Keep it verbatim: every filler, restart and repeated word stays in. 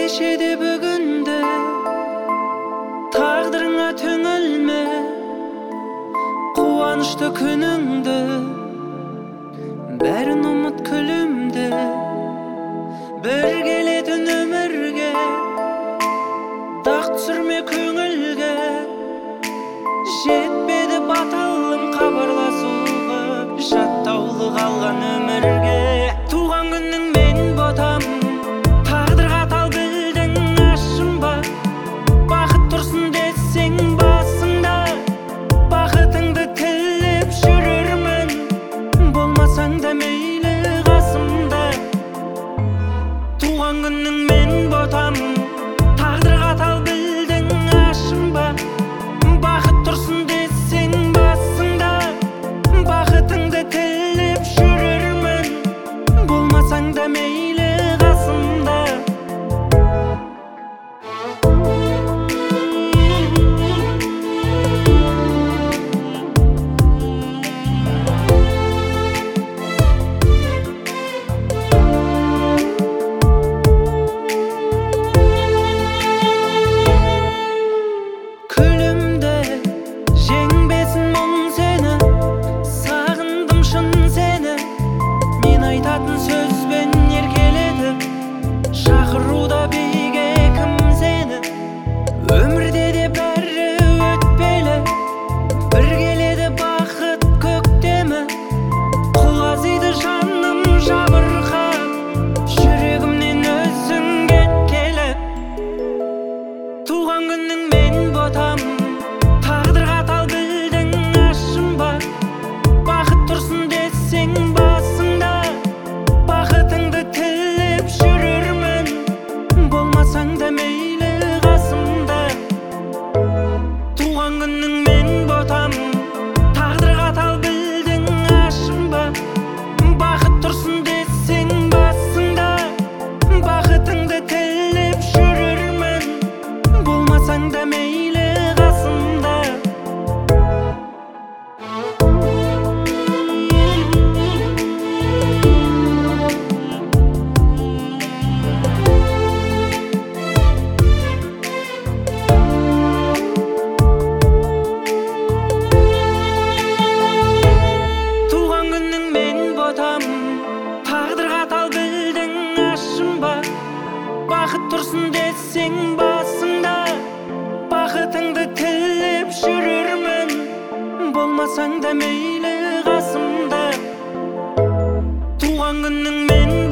кешеде бүгінде тағдырыңа төңілме, қуанышты күніңді бәрін ұмыт күлімде. Бір келетін өмірге дақ түсірме көңілге, жетпеді батылың хабарласуға, жаттаулы қалған өмірге. Туған күнің мен ботам, тағдырға тал білдің ашынба. Бақыт тұрсын десең басыңда, бақытыңды тілеп жүрермін, болмасаң да мейлі қасымда. Туған күнің мен ботам, тағдырға тал білдің ашынба. Бақыт тұрсын десең басыңда, бақытыңды тілеп жүрермін, болмасаң да мейлі қасымда. Күлімде жеңбесін мұң сені, сағындым шын сені. Мен айтатын сөзбен еркелетіп, шақыруда биге кім сені. Өмірде де бәрі өтпелі, бір келеді бақыт көктемі. Құлазиды жаным жабырқап, жүрегімнен өзің кеткелі. Туған күнің мен ботам, тағдырға тал білдің ашынба. Бақыт тұрсын десең басыңда, бақытыңды тілеп жүрермін, болмасаң да мейлі қасымда. Туған күнің мен ботам, тағдырға тал білдің ашынба. Бақыт тұрсын десең басыңда, бақытыңды тілеп жүрермін, болмасаң да мейлі қасымда. Туған күнің мен ботам, тағдырға тал білдің ашынба. Бақыт тұрсын десең басыңда, бақытыңды тілеп жүрермін, болмасаң да мейлі қасымда. Туған күнің мен